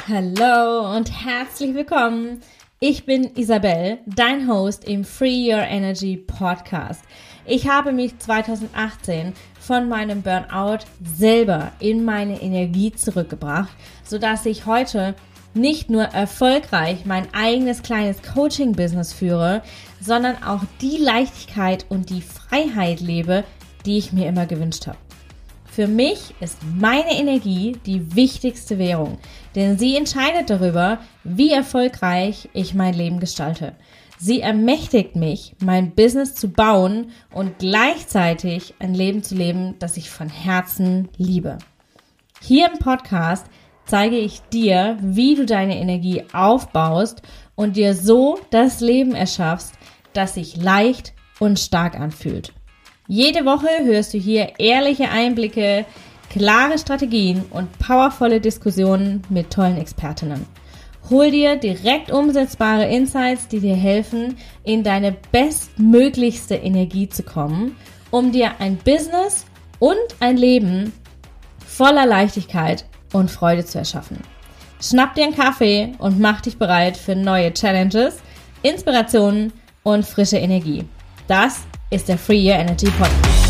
Hallo und herzlich willkommen. Ich bin Isabel, dein Host im Free Your Energy Podcast. Ich habe mich 2018 von meinem Burnout selber in meine Energie zurückgebracht, sodass ich heute nicht nur erfolgreich mein eigenes kleines Coaching-Business führe, sondern auch die Leichtigkeit und die Freiheit lebe, die ich mir immer gewünscht habe. Für mich ist meine Energie die wichtigste Währung, denn sie entscheidet darüber, wie erfolgreich ich mein Leben gestalte. Sie ermächtigt mich, mein Business zu bauen und gleichzeitig ein Leben zu leben, das ich von Herzen liebe. Hier im Podcast zeige ich dir, wie du deine Energie aufbaust und dir so das Leben erschaffst, das sich leicht und stark anfühlt. Jede Woche hörst du hier ehrliche Einblicke, klare Strategien und powervolle Diskussionen mit tollen Expertinnen. Hol dir direkt umsetzbare Insights, die dir helfen, in deine bestmöglichste Energie zu kommen, um dir ein Business und ein Leben voller Leichtigkeit und Freude zu erschaffen. Schnapp dir einen Kaffee und mach dich bereit für neue Challenges, Inspirationen und frische Energie. Das ist der Free Your Energy Podcast.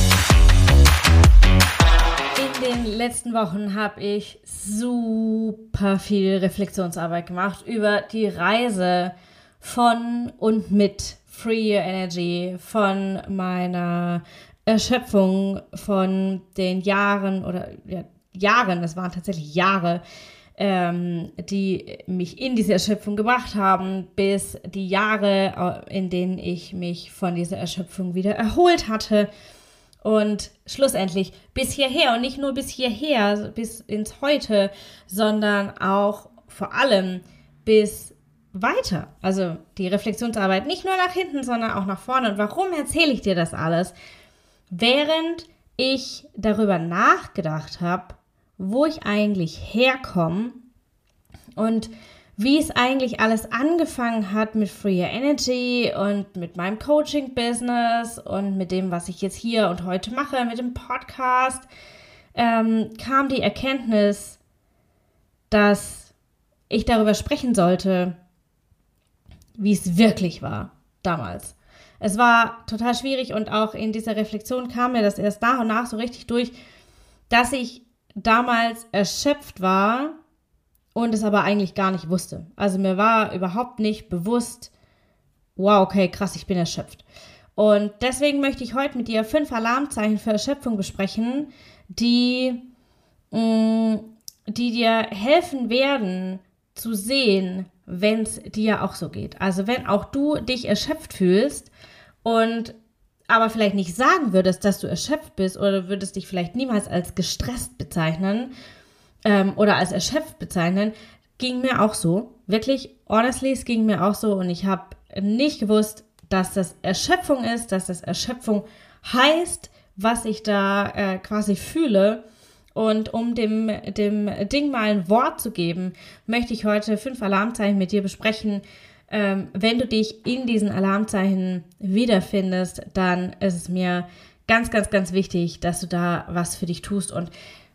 In den letzten Wochen habe ich super viel Reflexionsarbeit gemacht über die Reise von und mit Free Your Energy, von meiner Erschöpfung, von den Jahren, das waren tatsächlich Jahre, die mich in diese Erschöpfung gebracht haben, bis die Jahre, in denen ich mich von dieser Erschöpfung wieder erholt hatte und schlussendlich bis hierher und nicht nur bis hierher, bis ins Heute, sondern auch vor allem bis weiter. Also die Reflexionsarbeit nicht nur nach hinten, sondern auch nach vorne. Und warum erzähle ich dir das alles? Während ich darüber nachgedacht habe, wo ich eigentlich herkomme und wie es eigentlich alles angefangen hat mit Free Your Energy und mit meinem Coaching-Business und mit dem, was ich jetzt hier und heute mache, mit dem Podcast, kam die Erkenntnis, dass ich darüber sprechen sollte, wie es wirklich war damals. Es war total schwierig und auch in dieser Reflexion kam mir das erst nach und nach so richtig durch, dass ich damals erschöpft war und es aber eigentlich gar nicht wusste. Also mir war überhaupt nicht bewusst, wow, okay, krass, ich bin erschöpft. Und deswegen möchte ich heute mit dir 5 Alarmzeichen für Erschöpfung besprechen, die dir helfen werden zu sehen, wenn es dir auch so geht. Also wenn auch du dich erschöpft fühlst und aber vielleicht nicht sagen würdest, dass du erschöpft bist oder würdest dich vielleicht niemals als gestresst bezeichnen oder als erschöpft bezeichnen, ging mir auch so. Wirklich, honestly, es ging mir auch so und ich habe nicht gewusst, dass das Erschöpfung ist, dass das Erschöpfung heißt, was ich da quasi fühle. Und um dem Ding mal ein Wort zu geben, möchte ich heute 5 Alarmzeichen mit dir besprechen. Wenn du dich in diesen Alarmzeichen wiederfindest, dann ist es mir ganz, ganz, ganz wichtig, dass du da was für dich tust. Und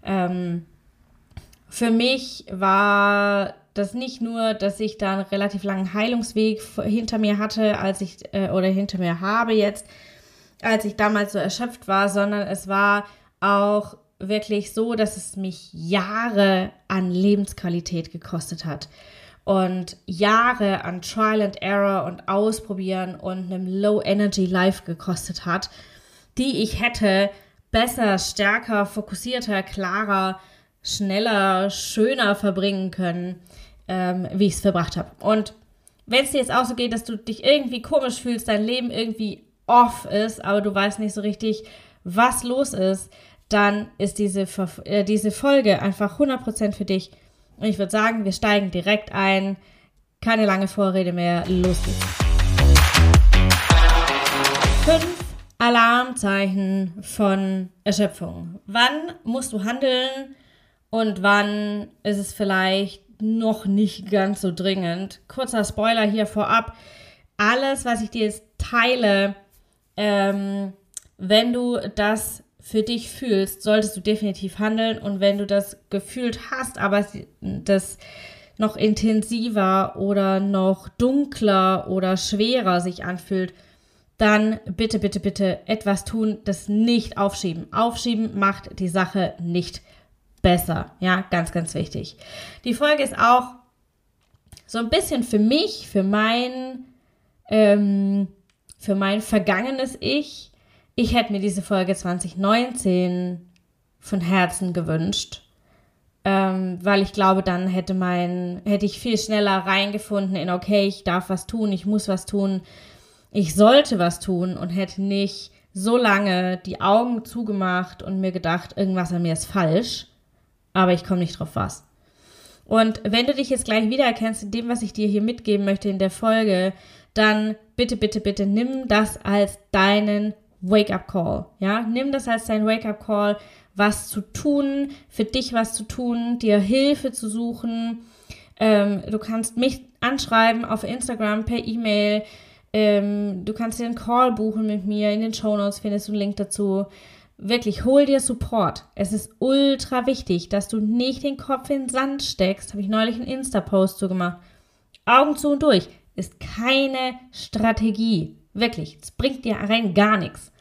für mich war das nicht nur, dass ich da einen relativ langen Heilungsweg hinter mir hatte, hinter mir habe jetzt, als ich damals so erschöpft war, sondern es war auch wirklich so, dass es mich Jahre an Lebensqualität gekostet hat. Und Jahre an Trial and Error und Ausprobieren und einem Low-Energy-Life gekostet hat, die ich hätte besser, stärker, fokussierter, klarer, schneller, schöner verbringen können, wie ich es verbracht habe. Und wenn es dir jetzt auch so geht, dass du dich irgendwie komisch fühlst, dein Leben irgendwie off ist, aber du weißt nicht so richtig, was los ist, dann ist diese Folge einfach 100% für dich. Und ich würde sagen, wir steigen direkt ein. Keine lange Vorrede mehr. Los geht's. 5 Alarmzeichen von Erschöpfung. Wann musst du handeln und wann ist es vielleicht noch nicht ganz so dringend? Kurzer Spoiler hier vorab. Alles, was ich dir jetzt teile, wenn du das für dich fühlst, solltest du definitiv handeln. Und wenn du das gefühlt hast, aber das noch intensiver oder noch dunkler oder schwerer sich anfühlt, dann bitte, bitte, bitte etwas tun, das nicht aufschieben. Aufschieben macht die Sache nicht besser. Ja, ganz, ganz wichtig. Die Folge ist auch so ein bisschen für mich, für mein vergangenes Ich. Ich hätte mir diese Folge 2019 von Herzen gewünscht, weil ich glaube, dann hätte ich viel schneller reingefunden in, okay, ich darf was tun, ich muss was tun, ich sollte was tun und hätte nicht so lange die Augen zugemacht und mir gedacht, irgendwas an mir ist falsch, aber ich komme nicht drauf was. Und wenn du dich jetzt gleich wiedererkennst in dem, was ich dir hier mitgeben möchte in der Folge, dann bitte, bitte, bitte nimm das als deinen Wake-up-Call. Ja? Nimm das als dein Wake-up-Call, was zu tun, für dich was zu tun, dir Hilfe zu suchen. Du kannst mich anschreiben auf Instagram, per E-Mail. Du kannst dir einen Call buchen mit mir. In den Shownotes findest du einen Link dazu. Wirklich, hol dir Support. Es ist ultra wichtig, dass du nicht den Kopf in den Sand steckst. Habe ich neulich einen Insta-Post so gemacht. Augen zu und durch. Ist keine Strategie. Wirklich, es bringt dir rein gar nichts.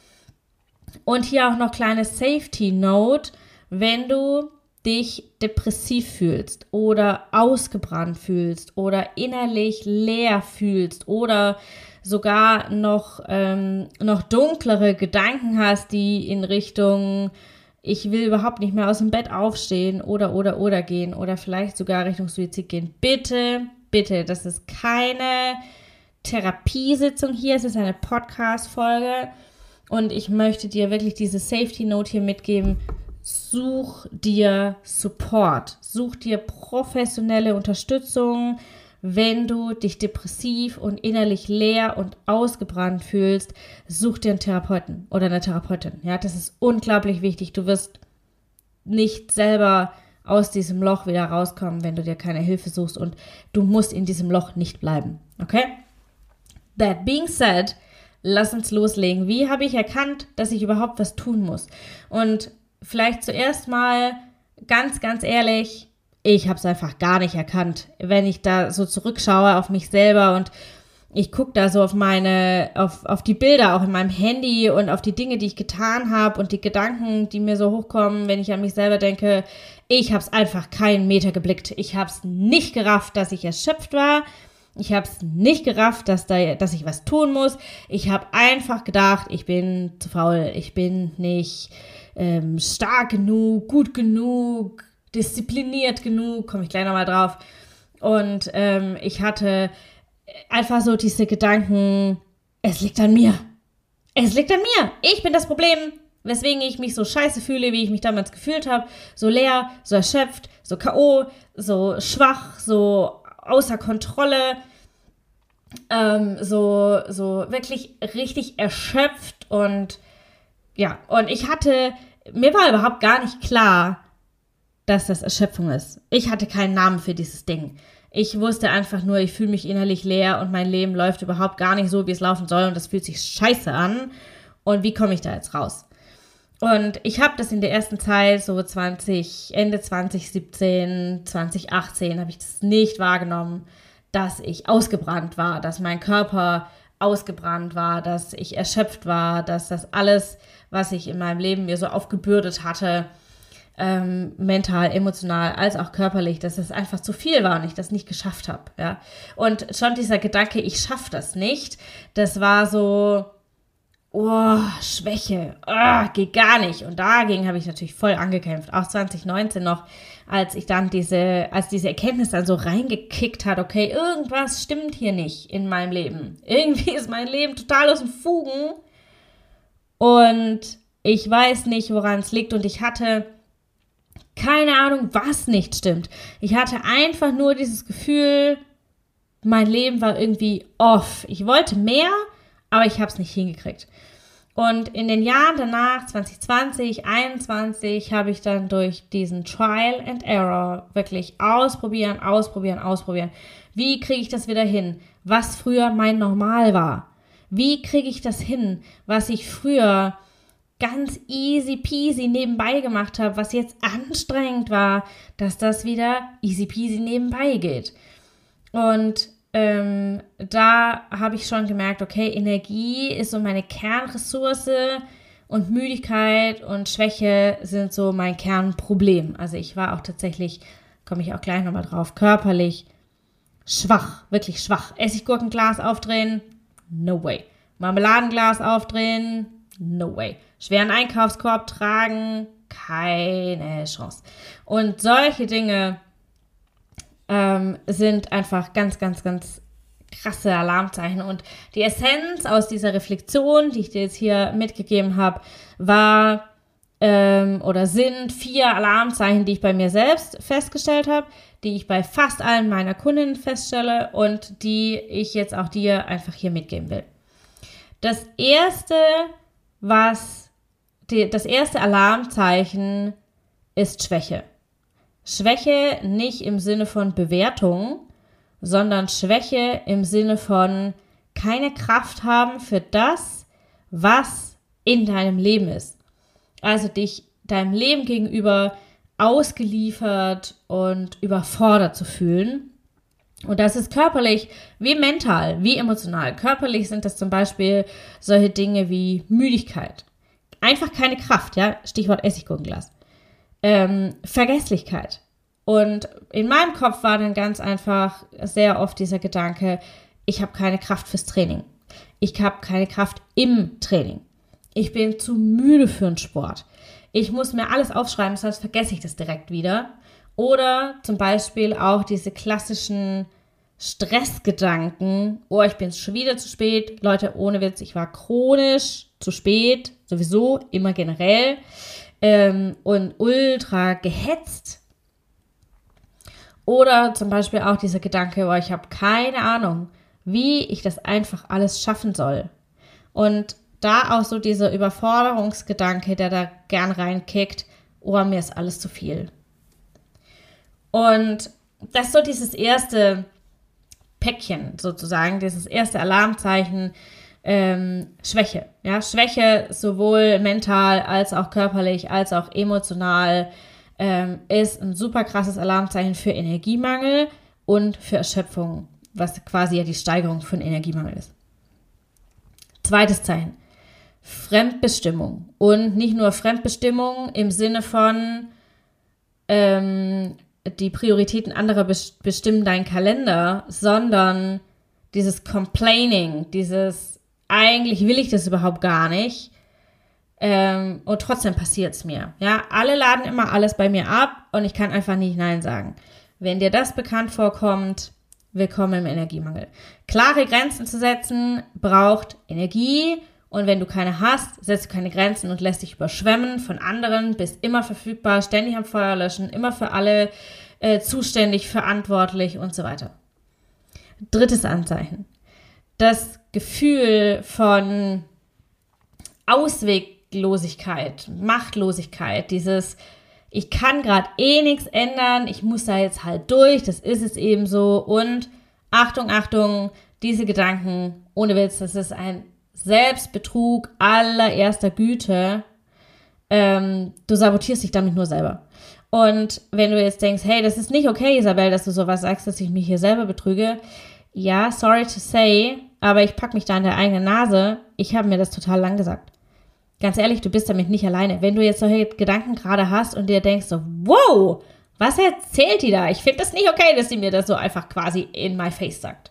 Und hier auch noch kleine Safety Note, wenn du dich depressiv fühlst oder ausgebrannt fühlst oder innerlich leer fühlst oder sogar noch dunklere Gedanken hast, die in Richtung ich will überhaupt nicht mehr aus dem Bett aufstehen oder gehen oder vielleicht sogar Richtung Suizid gehen. Bitte, bitte, das ist keine Therapiesitzung hier, es ist eine Podcast-Folge und ich möchte dir wirklich diese Safety-Note hier mitgeben. Such dir Support, such dir professionelle Unterstützung, wenn du dich depressiv und innerlich leer und ausgebrannt fühlst, such dir einen Therapeuten oder eine Therapeutin. Ja, das ist unglaublich wichtig. Du wirst nicht selber aus diesem Loch wieder rauskommen, wenn du dir keine Hilfe suchst und du musst in diesem Loch nicht bleiben. Okay? That being said, lass uns loslegen. Wie habe ich erkannt, dass ich überhaupt was tun muss? Und vielleicht zuerst mal ganz, ganz ehrlich, ich habe es einfach gar nicht erkannt, wenn ich da so zurückschaue auf mich selber und ich gucke da so auf die Bilder auch in meinem Handy und auf die Dinge, die ich getan habe und die Gedanken, die mir so hochkommen, wenn ich an mich selber denke, ich habe es einfach keinen Meter geblickt. Ich habe es nicht gerafft, dass ich erschöpft war. Ich habe es nicht gerafft, dass ich was tun muss. Ich habe einfach gedacht, ich bin zu faul, ich bin nicht stark genug, gut genug, diszipliniert genug, komme ich gleich nochmal drauf. Und ich hatte einfach so diese Gedanken, es liegt an mir. Es liegt an mir. Ich bin das Problem, weswegen ich mich so scheiße fühle, wie ich mich damals gefühlt habe. So leer, so erschöpft, so K.O., so schwach, so außer Kontrolle. So wirklich richtig erschöpft und ja, und mir war überhaupt gar nicht klar, dass das Erschöpfung ist. Ich hatte keinen Namen für dieses Ding. Ich wusste einfach nur, ich fühle mich innerlich leer und mein Leben läuft überhaupt gar nicht so, wie es laufen soll und das fühlt sich scheiße an. Und wie komme ich da jetzt raus? Und ich habe das in der ersten Zeit, so Ende 2017, 2018, habe ich das nicht wahrgenommen, dass ich ausgebrannt war, dass mein Körper ausgebrannt war, dass ich erschöpft war, dass das alles, was ich in meinem Leben mir so aufgebürdet hatte, mental, emotional, als auch körperlich, dass es einfach zu viel war und ich das nicht geschafft habe. Ja? Und schon dieser Gedanke, ich schaffe das nicht, das war so, Schwäche, geht gar nicht. Und dagegen habe ich natürlich voll angekämpft. Auch 2019 noch, als diese Erkenntnis dann so reingekickt hat, okay, irgendwas stimmt hier nicht in meinem Leben. Irgendwie ist mein Leben total aus den Fugen und ich weiß nicht, woran es liegt und ich hatte keine Ahnung, was nicht stimmt. Ich hatte einfach nur dieses Gefühl, mein Leben war irgendwie off. Ich wollte mehr, aber ich habe es nicht hingekriegt. Und in den Jahren danach, 2020, 2021, habe ich dann durch diesen Trial and Error wirklich ausprobieren. Wie kriege ich das wieder hin? Was früher mein Normal war? Wie kriege ich das hin, was ich früher ganz easy peasy nebenbei gemacht habe, was jetzt anstrengend war, dass das wieder easy peasy nebenbei geht. Und da habe ich schon gemerkt, okay, Energie ist so meine Kernressource und Müdigkeit und Schwäche sind so mein Kernproblem. Also ich war auch tatsächlich, komme ich auch gleich nochmal drauf, körperlich schwach, wirklich schwach. Essiggurkenglas aufdrehen, no way. Marmeladenglas aufdrehen, no way. Schweren Einkaufskorb tragen, keine Chance. Und solche Dinge sind einfach ganz, ganz, ganz krasse Alarmzeichen. Und die Essenz aus dieser Reflexion, die ich dir jetzt hier mitgegeben habe, war oder sind 4 Alarmzeichen, die ich bei mir selbst festgestellt habe, die ich bei fast allen meiner Kundinnen feststelle und die ich jetzt auch dir einfach hier mitgeben will. Das erste Alarmzeichen ist Schwäche. Schwäche nicht im Sinne von Bewertung, sondern Schwäche im Sinne von keine Kraft haben für das, was in deinem Leben ist. Also dich deinem Leben gegenüber ausgeliefert und überfordert zu fühlen. Und das ist körperlich wie mental, wie emotional. Körperlich sind das zum Beispiel solche Dinge wie Müdigkeit. Einfach keine Kraft, ja, Stichwort Essiggurkenglas. Vergesslichkeit. Und in meinem Kopf war dann ganz einfach sehr oft dieser Gedanke, ich habe keine Kraft fürs Training. Ich habe keine Kraft im Training. Ich bin zu müde für einen Sport. Ich muss mir alles aufschreiben, sonst vergesse ich das direkt wieder. Oder zum Beispiel auch diese klassischen Stressgedanken, oh, ich bin schon wieder zu spät. Leute, ohne Witz, ich war chronisch zu spät, sowieso, immer generell. Und ultra gehetzt. Oder zum Beispiel auch dieser Gedanke, ich habe keine Ahnung, wie ich das einfach alles schaffen soll. Und da auch so dieser Überforderungsgedanke, der da gern reinkickt, mir ist alles zu viel. Und das ist so dieses erste Päckchen sozusagen, dieses erste Alarmzeichen, Schwäche. Ja? Schwäche sowohl mental als auch körperlich, als auch emotional ist ein super krasses Alarmzeichen für Energiemangel und für Erschöpfung, was quasi ja die Steigerung von Energiemangel ist. Zweites Zeichen, Fremdbestimmung. Und nicht nur Fremdbestimmung im Sinne von die Prioritäten anderer bestimmen deinen Kalender, sondern dieses Complaining, dieses eigentlich will ich das überhaupt gar nicht und trotzdem passiert es mir. Ja, alle laden immer alles bei mir ab und ich kann einfach nicht Nein sagen. Wenn dir das bekannt vorkommt, willkommen im Energiemangel. Klare Grenzen zu setzen braucht Energie und wenn du keine hast, setzt du keine Grenzen und lässt dich überschwemmen von anderen, bist immer verfügbar, ständig am Feuer löschen, immer für alle zuständig, verantwortlich und so weiter. Drittes Anzeichen. Das Gefühl von Ausweglosigkeit, Machtlosigkeit, dieses ich kann gerade nichts ändern, ich muss da jetzt halt durch, das ist es eben so und Achtung, Achtung, diese Gedanken, ohne Witz, das ist ein Selbstbetrug allererster Güte, du sabotierst dich damit nur selber. Und wenn du jetzt denkst, hey, das ist nicht okay, Isabel, dass du sowas sagst, dass ich mich hier selber betrüge, ja, sorry to say, aber ich pack mich da an der eigenen Nase, ich habe mir das total lang gesagt. Ganz ehrlich, du bist damit nicht alleine. Wenn du jetzt solche Gedanken gerade hast und dir denkst so, wow, was erzählt die da? Ich finde das nicht okay, dass sie mir das so einfach quasi in my face sagt.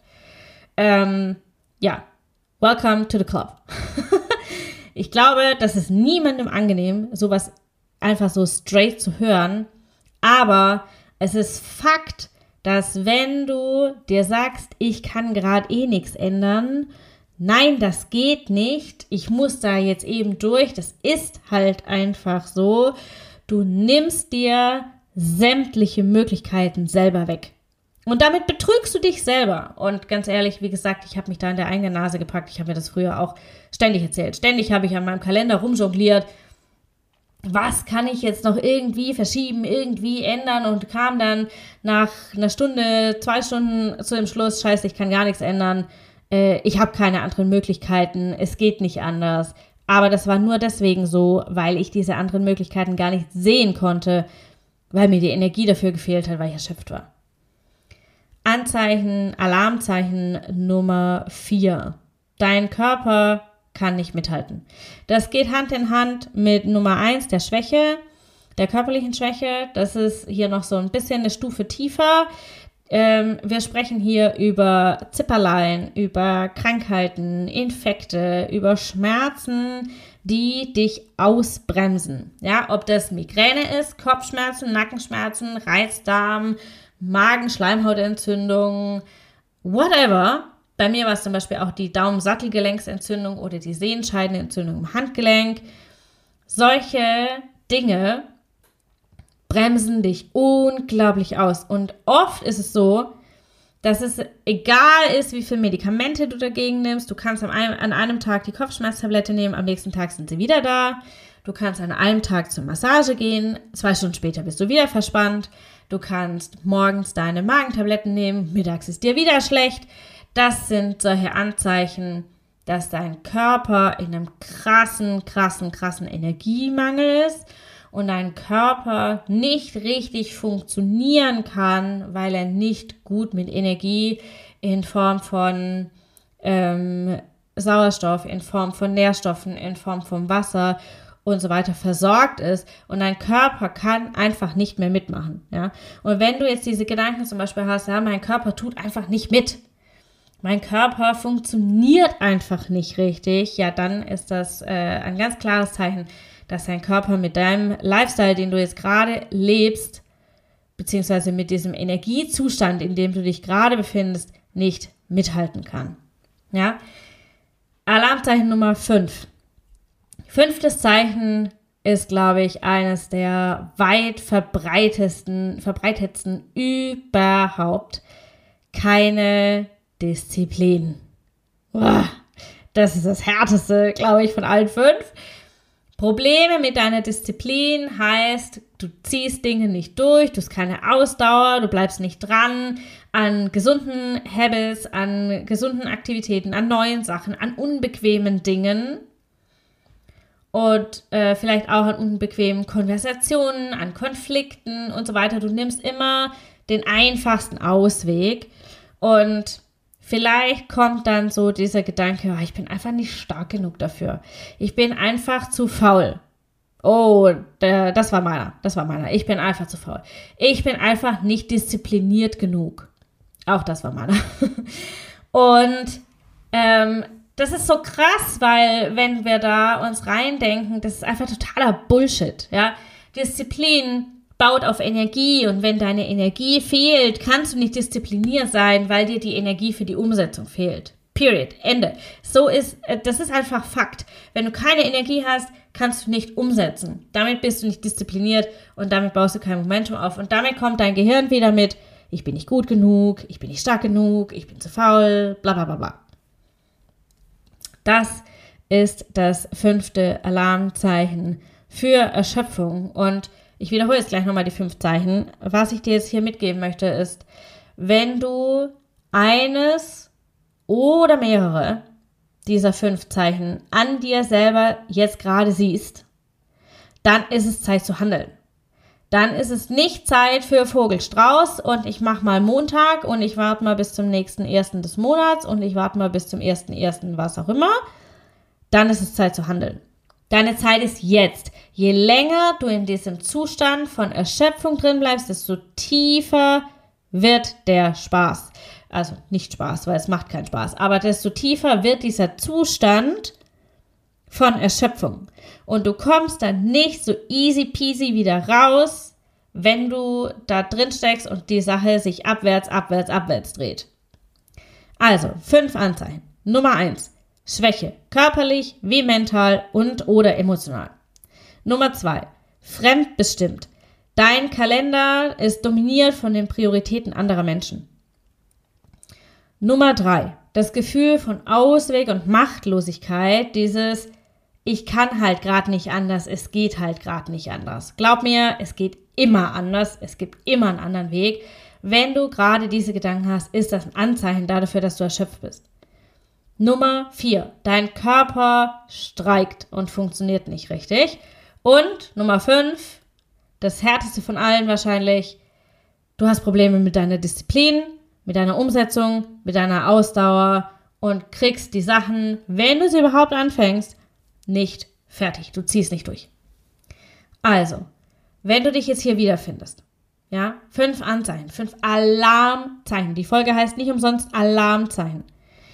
Ja, welcome to the club. Ich glaube, das ist niemandem angenehm, sowas einfach so straight zu hören. Aber es ist Fakt, dass wenn du dir sagst, ich kann gerade nichts ändern, nein, das geht nicht, ich muss da jetzt eben durch, das ist halt einfach so, du nimmst dir sämtliche Möglichkeiten selber weg. Und damit betrügst du dich selber. Und ganz ehrlich, wie gesagt, ich habe mich da in der eigenen Nase gepackt, ich habe mir das früher auch ständig erzählt. Ständig habe ich an meinem Kalender rumjongliert, was kann ich jetzt noch irgendwie verschieben, irgendwie ändern und kam dann nach einer Stunde, 2 Stunden zu dem Schluss, scheiße, ich kann gar nichts ändern. Ich habe keine anderen Möglichkeiten, es geht nicht anders. Aber das war nur deswegen so, weil ich diese anderen Möglichkeiten gar nicht sehen konnte, weil mir die Energie dafür gefehlt hat, weil ich erschöpft war. Anzeichen, Alarmzeichen Nummer 4. Dein Körper kann nicht mithalten. Das geht Hand in Hand mit Nummer 1, der Schwäche, der körperlichen Schwäche. Das ist hier noch so ein bisschen eine Stufe tiefer. Wir sprechen hier über Zipperlein, über Krankheiten, Infekte, über Schmerzen, die dich ausbremsen. Ja, ob das Migräne ist, Kopfschmerzen, Nackenschmerzen, Reizdarm, Magen-Schleimhautentzündung, whatever. Bei mir war es zum Beispiel auch die Daumensattelgelenksentzündung oder die Sehenscheidenentzündung im Handgelenk. Solche Dinge bremsen dich unglaublich aus. Und oft ist es so, dass es egal ist, wie viele Medikamente du dagegen nimmst. Du kannst an einem Tag die Kopfschmerztablette nehmen, am nächsten Tag sind sie wieder da. Du kannst an einem Tag zur Massage gehen, 2 Stunden später bist du wieder verspannt. Du kannst morgens deine Magentabletten nehmen, mittags ist dir wieder schlecht. Das sind solche Anzeichen, dass dein Körper in einem krassen Energiemangel ist und dein Körper nicht richtig funktionieren kann, weil er nicht gut mit Energie in Form von Sauerstoff, in Form von Nährstoffen, in Form von Wasser und so weiter versorgt ist und dein Körper kann einfach nicht mehr mitmachen. Ja? Und wenn du jetzt diese Gedanken zum Beispiel hast, ja, mein Körper tut einfach nicht mit, mein Körper funktioniert einfach nicht richtig, ja, dann ist das ein ganz klares Zeichen, dass dein Körper mit deinem Lifestyle, den du jetzt gerade lebst, beziehungsweise mit diesem Energiezustand, in dem du dich gerade befindest, nicht mithalten kann. Ja? Alarmzeichen Nummer 5. 5. Zeichen ist, glaube ich, eines der weit verbreitetsten überhaupt. Keine Disziplin. Boah, das ist das Härteste, glaube ich, von allen 5. Probleme mit deiner Disziplin heißt, du ziehst Dinge nicht durch, du hast keine Ausdauer, du bleibst nicht dran an gesunden Habits, an gesunden Aktivitäten, an neuen Sachen, an unbequemen Dingen und vielleicht auch an unbequemen Konversationen, an Konflikten und so weiter. Du nimmst immer den einfachsten Ausweg und vielleicht kommt dann so dieser Gedanke, ich bin einfach nicht stark genug dafür. Ich bin einfach zu faul. Oh, das war meiner. Ich bin einfach zu faul. Ich bin einfach nicht diszipliniert genug. Auch das war meiner. Und das ist so krass, weil wenn wir da uns reindenken, das ist einfach totaler Bullshit. Ja? Disziplin baut auf Energie und wenn deine Energie fehlt, kannst du nicht diszipliniert sein, weil dir die Energie für die Umsetzung fehlt. Period. Ende. Das ist einfach Fakt. Wenn du keine Energie hast, kannst du nicht umsetzen. Damit bist du nicht diszipliniert und damit baust du kein Momentum auf und damit kommt dein Gehirn wieder mit, ich bin nicht gut genug, ich bin nicht stark genug, ich bin zu faul, bla bla bla bla. Das ist das 5. Alarmzeichen für Erschöpfung und ich wiederhole jetzt gleich nochmal die 5 Zeichen. Was ich dir jetzt hier mitgeben möchte, ist, wenn du eines oder mehrere dieser 5 Zeichen an dir selber jetzt gerade siehst, dann ist es Zeit zu handeln. Dann ist es nicht Zeit für Vogelstrauß und ich mache mal Montag und ich warte mal bis zum nächsten 1. des Monats und ich warte mal bis zum 1.1. was auch immer. Dann ist es Zeit zu handeln. Deine Zeit ist jetzt. Je länger du in diesem Zustand von Erschöpfung drin bleibst, desto tiefer wird der Spaß. Also nicht Spaß, weil es macht keinen Spaß, aber desto tiefer wird dieser Zustand von Erschöpfung. Und du kommst dann nicht so easy peasy wieder raus, wenn du da drin steckst und die Sache sich abwärts dreht. Also 5 Anzeichen. Nummer 1. Schwäche, körperlich wie mental und oder emotional. Nummer 2, fremdbestimmt. Dein Kalender ist dominiert von den Prioritäten anderer Menschen. Nummer 3, das Gefühl von Ausweg und Machtlosigkeit, dieses ich kann halt gerade nicht anders, es geht halt gerade nicht anders. Glaub mir, es geht immer anders, es gibt immer einen anderen Weg. Wenn du gerade diese Gedanken hast, ist das ein Anzeichen dafür, dass du erschöpft bist. Nummer 4, dein Körper streikt und funktioniert nicht richtig. Und Nummer 5, das härteste von allen wahrscheinlich, du hast Probleme mit deiner Disziplin, mit deiner Umsetzung, mit deiner Ausdauer und kriegst die Sachen, wenn du sie überhaupt anfängst, nicht fertig. Du ziehst nicht durch. Also, wenn du dich jetzt hier wiederfindest, ja, 5 Anzeichen, 5 Alarmzeichen. Die Folge heißt nicht umsonst Alarmzeichen.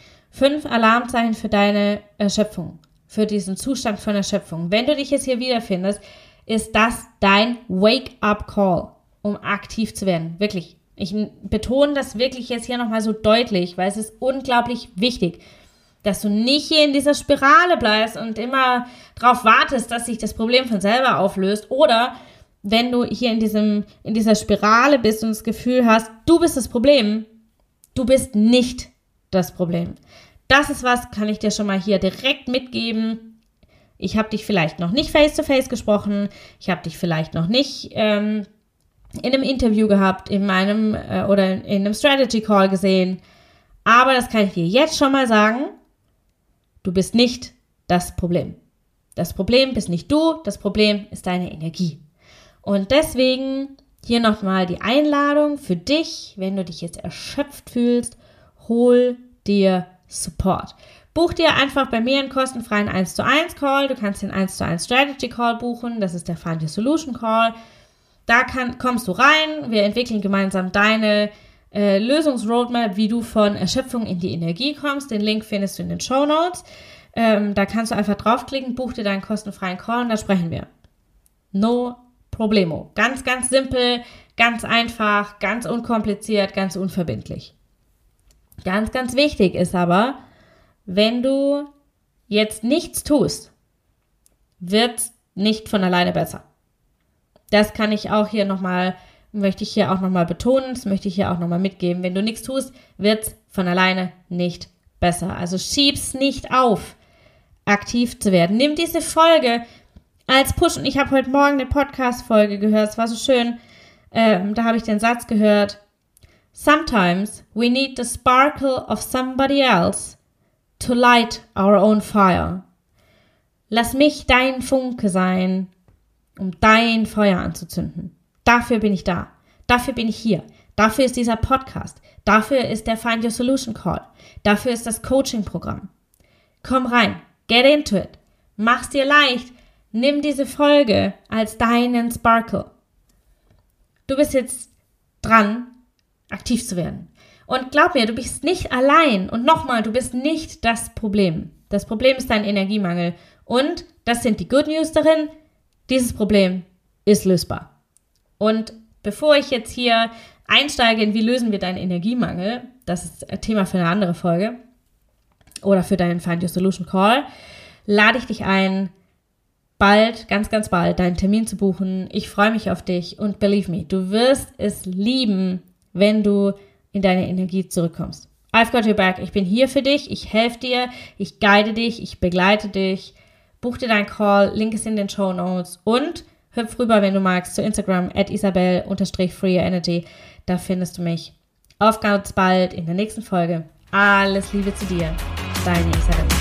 5 Alarmzeichen für deine Erschöpfung, für diesen Zustand von Erschöpfung. Wenn du dich jetzt hier wiederfindest, ist das dein Wake-up-Call, um aktiv zu werden. Wirklich. Ich betone das wirklich jetzt hier nochmal so deutlich, weil es ist unglaublich wichtig, dass du nicht hier in dieser Spirale bleibst und immer darauf wartest, dass sich das Problem von selber auflöst. Oder wenn du hier in dieser Spirale bist und das Gefühl hast, du bist das Problem, du bist nicht das Problem. Das ist was, kann ich dir schon mal hier direkt mitgeben. Ich habe dich vielleicht noch nicht face-to-face gesprochen, ich habe dich vielleicht noch nicht in einem Interview gehabt, oder in einem Strategy Call gesehen. Aber das kann ich dir jetzt schon mal sagen, du bist nicht das Problem. Das Problem bist nicht du, das Problem ist deine Energie. Und deswegen hier nochmal die Einladung für dich, wenn du dich jetzt erschöpft fühlst, hol dir Support. Buch dir einfach bei mir einen kostenfreien 1:1 Call. Du kannst den 1:1 Strategy Call buchen, das ist der Find Your Solution Call. Da kommst du rein, wir entwickeln gemeinsam deine Lösungsroadmap, wie du von Erschöpfung in die Energie kommst. Den Link findest du in den Shownotes. Da kannst du einfach draufklicken, buch dir deinen kostenfreien Call und da sprechen wir. No problemo. Ganz, ganz simpel, ganz einfach, ganz unkompliziert, ganz unverbindlich. Ganz, ganz wichtig ist aber, wenn du jetzt nichts tust, wird es nicht von alleine besser. Das kann ich auch hier nochmal, möchte ich hier auch nochmal betonen, das möchte ich hier auch nochmal mitgeben. Wenn du nichts tust, wird es von alleine nicht besser. Also schieb's nicht auf, aktiv zu werden. Nimm diese Folge als Push. Und ich habe heute Morgen eine Podcast-Folge gehört, es war so schön, da habe ich den Satz gehört, Sometimes we need the sparkle of somebody else to light our own fire. Lass mich dein Funke sein, um dein Feuer anzuzünden. Dafür bin ich da. Dafür bin ich hier. Dafür ist dieser Podcast. Dafür ist der Find Your Solution Call. Dafür ist das Coaching-Programm. Komm rein. Get into it. Mach's dir leicht. Nimm diese Folge als deinen Sparkle. Du bist jetzt dran, aktiv zu werden. Und glaub mir, du bist nicht allein. Und nochmal, du bist nicht das Problem. Das Problem ist dein Energiemangel. Und das sind die Good News darin. Dieses Problem ist lösbar. Und bevor ich jetzt hier einsteige in wie lösen wir deinen Energiemangel, das ist ein Thema für eine andere Folge oder für deinen Find Your Solution Call, lade ich dich ein, bald, ganz, ganz bald, deinen Termin zu buchen. Ich freue mich auf dich und believe me, du wirst es lieben, wenn du in deine Energie zurückkommst. I've got your back. Ich bin hier für dich, ich helfe dir, ich guide dich, ich begleite dich. Buch dir deinen Call, Link ist in den Shownotes und hüpf rüber, wenn du magst, zu Instagram @isabel_freeyourEnergy. Da findest du mich. Auf ganz bald in der nächsten Folge. Alles Liebe zu dir. Deine Isabel.